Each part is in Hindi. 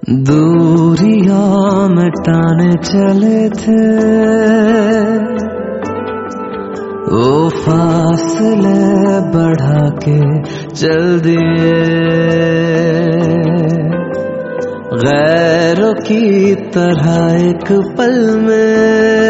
दूरियां मिटाने चले थे, वो फासले बढ़ा के चल दिए। गैरों की तरह एक पल में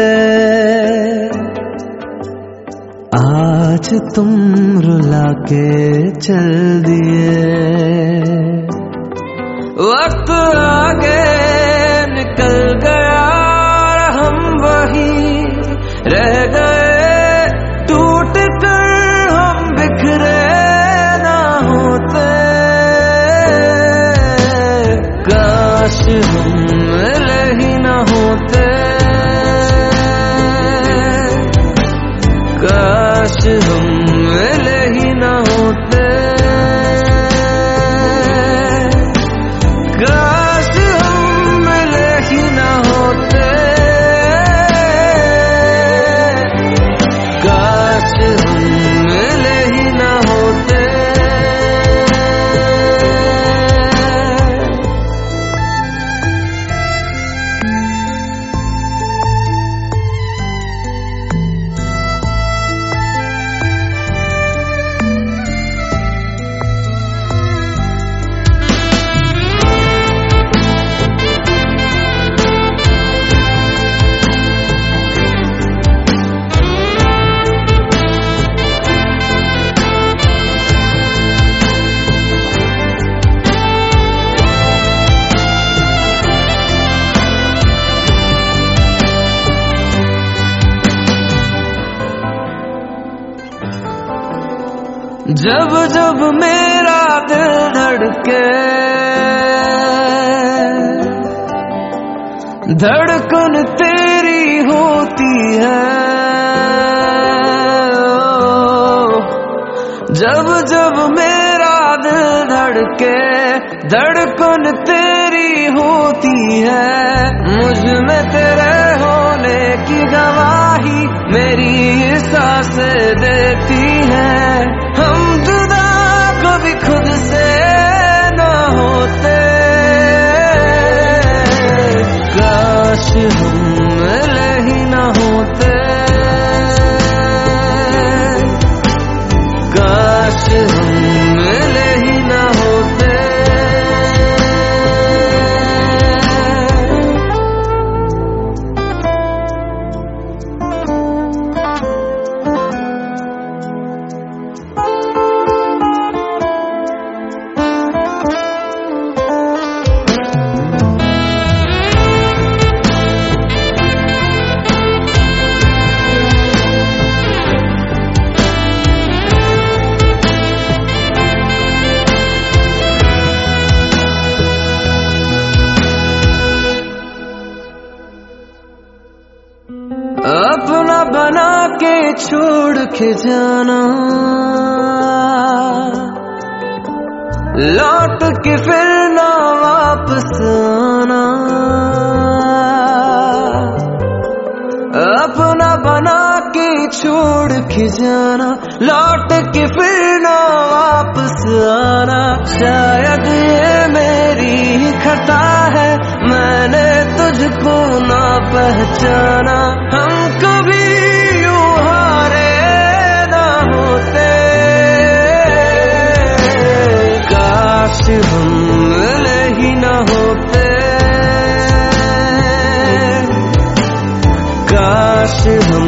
आज तुम रुला के चल दिए। वक्त आगे निकल गया, हम वही रह गए। टूट कर हम बिखरे ना होते, काश हम मिले ही ना होते, काश हम मिले ही ना होते, काश हम मिले ही ना होते, काश हम मिले ही ना होते। जब जब मेरा दिल धड़के, धड़कन तेरी होती है। जब जब मेरा दिल धड़के, धड़कन तेरी होती है। मुझ में तेरे होने की गवाही मेरी सांसें देती है। हम जुदा कभी खुद से ना होते, काश हम मिले ही ना होते, काश हम मिले ही ना होते। अपना बना के छोड़ के जाना, लौट के फिर ना वापस आना। अपना बना के छोड़ के जाना, लौट के फिर ना वापस आना। शायद ये मेरी खता है, मैंने तुझको ना पहचाना। हम कभी यूं हारे ना होते, काश हम मिले ही ना होते, काश हम